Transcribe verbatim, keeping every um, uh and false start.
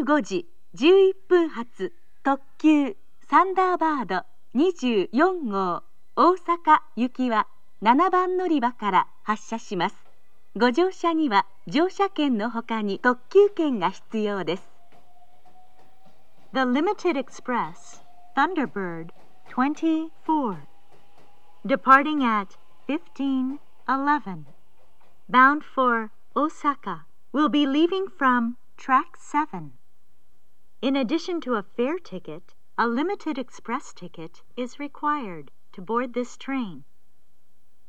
うごじじゅういっぷん発特急サンダーバードにじゅうよんごう大阪行きはななばん乗り場から発車します。ご乗車には乗車券のほかに特急券が必要です。 The Limited Express Thunderbird twenty-four, departing at fifteen eleven, bound for Osaka, will be leaving from track seven. In addition to a fare ticket, a Limited Express ticket is required to board this train.